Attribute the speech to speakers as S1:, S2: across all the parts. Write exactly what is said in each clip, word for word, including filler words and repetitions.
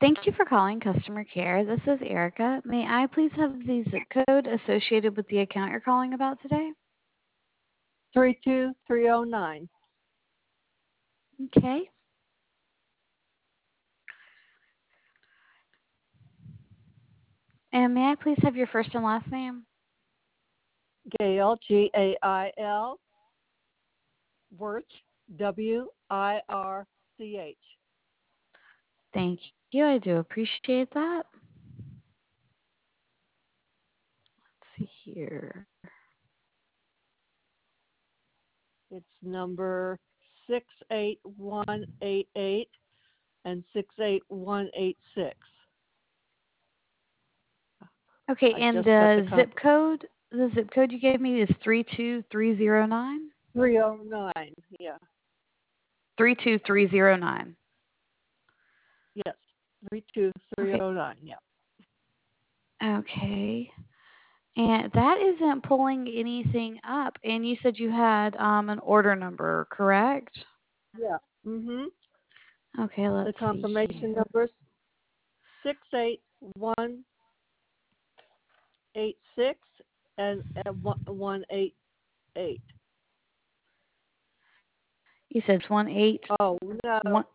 S1: Thank you for calling customer care. This is Erica. May I please have the zip code associated with the account you're calling about today?
S2: three two three oh nine.
S1: Okay. And may I please have your first and last name?
S2: Gail, G A I L, Wirch, W I R C H.
S1: Thank you. I do appreciate that. Let's see here.
S2: It's number six eight one eight eight and six eight one eight six.
S1: Okay,
S2: I
S1: and
S2: just got
S1: the
S2: the comp-
S1: zip code, the zip code you gave me is three two three zero nine?
S2: three oh nine, yeah.
S1: three two three zero nine.
S2: Yes, three two three
S1: Okay.
S2: oh nine, yeah.
S1: Okay. And that isn't pulling anything up. And you said you had um, an order number, correct?
S2: Yeah. Mm-hmm.
S1: Okay, let's
S2: The
S1: see
S2: confirmation
S1: here.
S2: number six eight one eight six and one eight eight.
S1: You said it's one eight
S2: Oh no.
S1: one.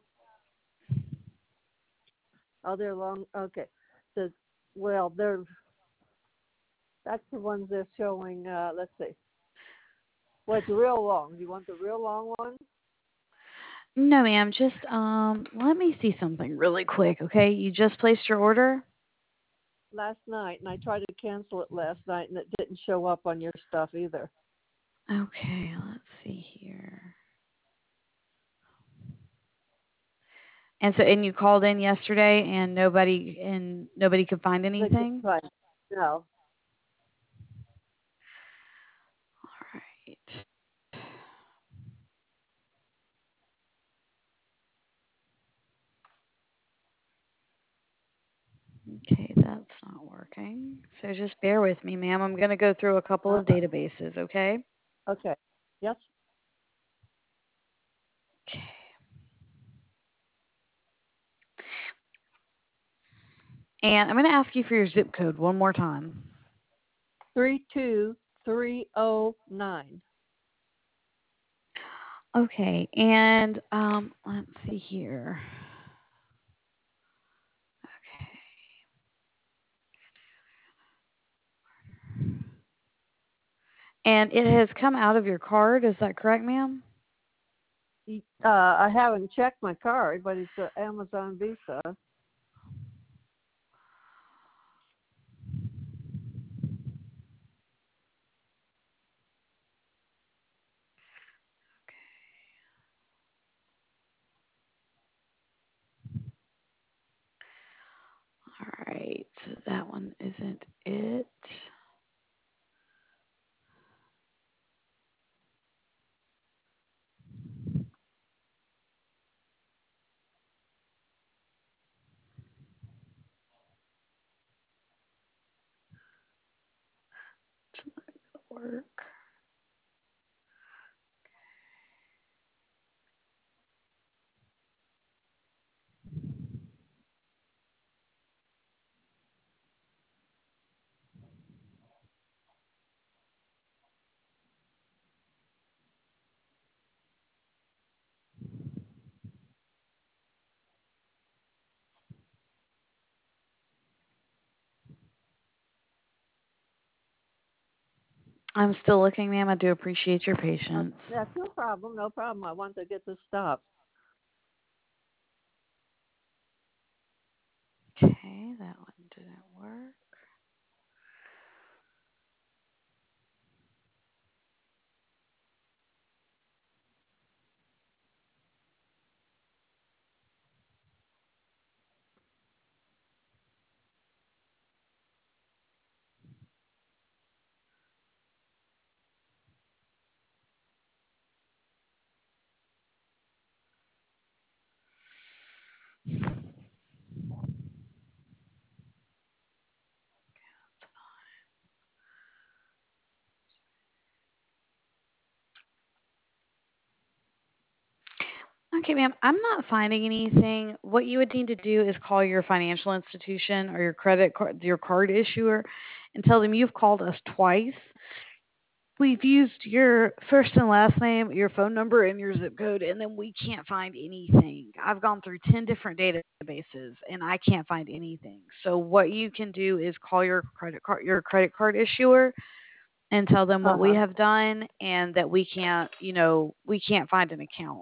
S2: Oh, they're long. Okay. The well, they're that's the ones they're showing. Uh, let's see. Well, it's real long. Do you want the real long one?
S1: No, ma'am. Just um, let me see something really quick. Okay, you just placed your order.
S2: Last night, and I tried to cancel it last night, and it didn't show up on your stuff either.
S1: Okay, let's see here. And so, and you called in yesterday, and nobody and nobody could find
S2: They could
S1: anything.
S2: find no.
S1: All right. Okay, that's not working. So just bear with me, ma'am. I'm going to go through a couple
S2: Uh,
S1: of databases, okay?
S2: okay. Yes.
S1: Okay. And I'm going to ask you for your zip code one more time.
S2: Three two three oh nine.
S1: Okay, and um, let's see here. Okay. And it has come out of your card, is that correct, ma'am?
S2: Uh, I haven't checked my card, but it's an Amazon Visa.
S1: All right, so that one isn't it. It's not gonna work. I'm still looking, ma'am. I do appreciate your
S2: Uh,
S1: patience.
S2: that's no problem. No problem. I want to get this stopped.
S1: Okay, that one didn't work. Okay, ma'am, I'm not finding anything. What you would need to do is call your financial institution or your credit card, your card issuer, and tell them you've called us twice. We've used your first and last name, your phone number, and your zip code, and then we can't find anything. I've gone through ten different databases, and I can't find anything. So what you can do is call your credit card, your credit card issuer, and tell them what we
S2: Uh-huh.
S1: have done and that we can't, you know, we can't find an account.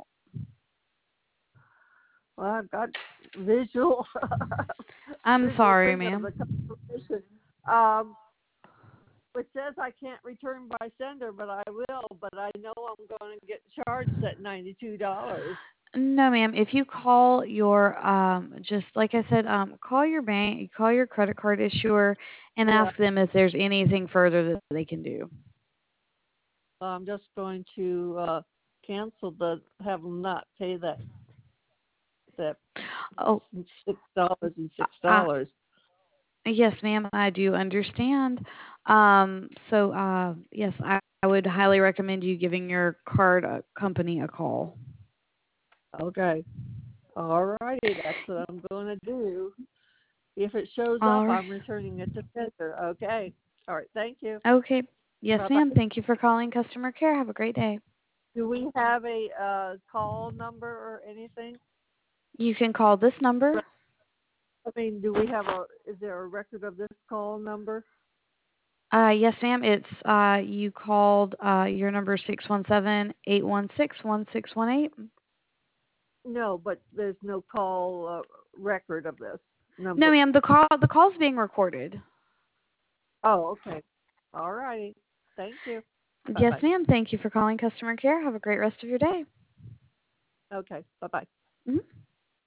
S2: Well, I've got visual
S1: I'm
S2: visual
S1: sorry,
S2: thing of
S1: ma'am.
S2: the confirmation. Um, it says I can't return by sender, but I will. But I know I'm going to get charged that ninety-two dollars.
S1: No, ma'am. If you call your, um, just like I said, um, call your bank, call your credit card issuer, and
S2: Yeah.
S1: ask them if there's anything further that they can do.
S2: I'm just going to uh, cancel the have them not pay that that
S1: Oh,
S2: six dollars and six
S1: uh,
S2: dollars.
S1: yes, ma'am. I do understand. Um, so, uh, yes, I, I would highly recommend you giving your card uh, company a call.
S2: Okay. All righty. That's what I'm going to do. If it shows up,
S1: All right.
S2: I'm returning it to sender. Okay. All right. Thank you.
S1: Okay. Yes,
S2: Bye bye.
S1: ma'am. Thank you for calling customer care. Have a great day.
S2: Do we have a uh, call number or anything?
S1: You can call this number.
S2: I mean, do we have a? Is there a record of this call number?
S1: Uh, yes, ma'am. It's uh, you called uh, your number six one seven eight one six one six one eight.
S2: No, but there's no call uh, record of this
S1: No,
S2: number.
S1: ma'am. The call the call's being recorded.
S2: Oh, okay. All righty. Thank you. Bye
S1: Yes,
S2: bye.
S1: ma'am. Thank you for calling customer care. Have a great rest of your day.
S2: Okay. Bye bye.
S1: Mhm.